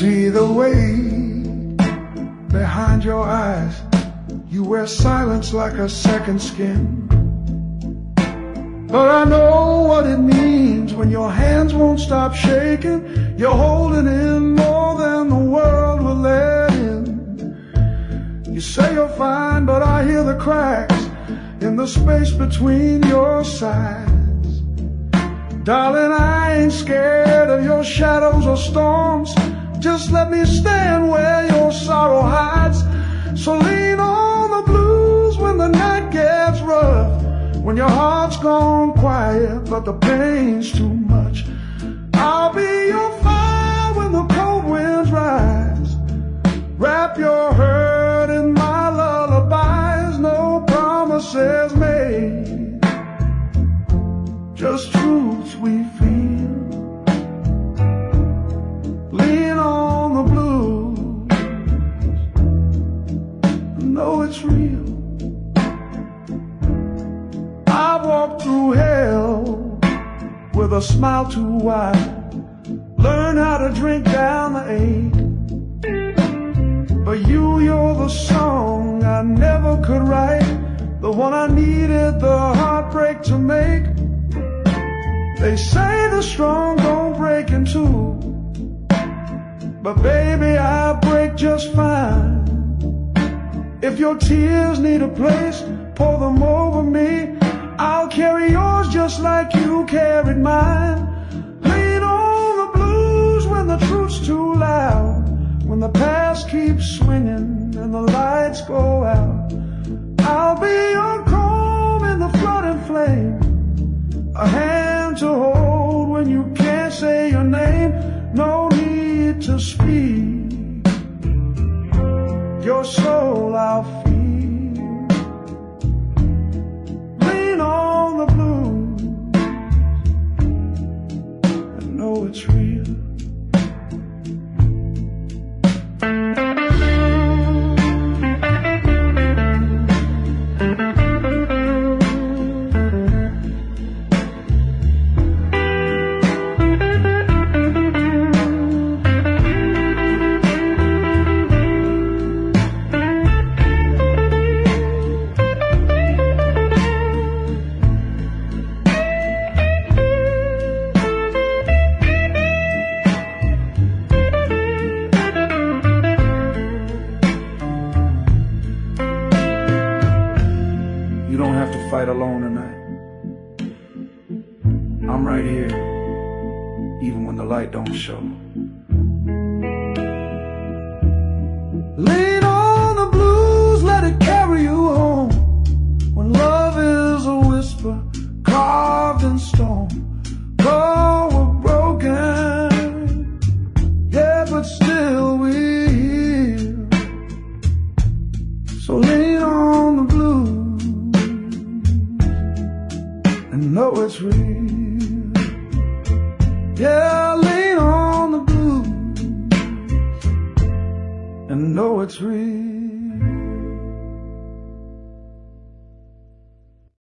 see the way behind your eyes. You wear silence like a second skin. But I know what it means when your hands won't stop shaking. You're holding in more than the world will let in. You say you're fine, but I hear the cracks in the space between your sides. Darling, I ain't scared of your shadows or storms. Just let me stand where your sorrow hides. So lean on the blues when the night gets rough, when your heart's gone quiet but the pain's too much. I'll be your fire when the cold winds rise. Wrap your hurt in my lullabies. No promises made, just truths we feel. Lean on the blues, know it's real. I've walked through hell with a smile too wide, learn how to drink down the ache. But you're the song I never could write, the one I needed the heartbreak to make. They say the strong don't break in two, but baby, I break just fine. If your tears need a place, pour them over me. I'll carry yours just like you carried mine. Lean on the blues when the truth's too loud, when the past keeps swinging and the lights go out. I'll be your calm in the flooding flame, a hand to hold when you can't say your name. No need to speak, your soul I'll feel. Lean on the blues, I know it's real. You don't have to fight alone tonight. I'm right here, even when the light don't show. Lean on the blues, let it carry you home. When love is a whisper carved in stone. Oh, we're broken, yeah, but still we're here. So lean on the blues and know it's real. Yeah, lean on the blues and know it's real.